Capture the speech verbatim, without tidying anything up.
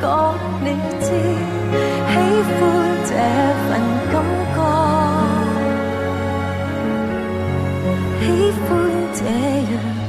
讲你知，喜欢这份感觉，喜欢这样。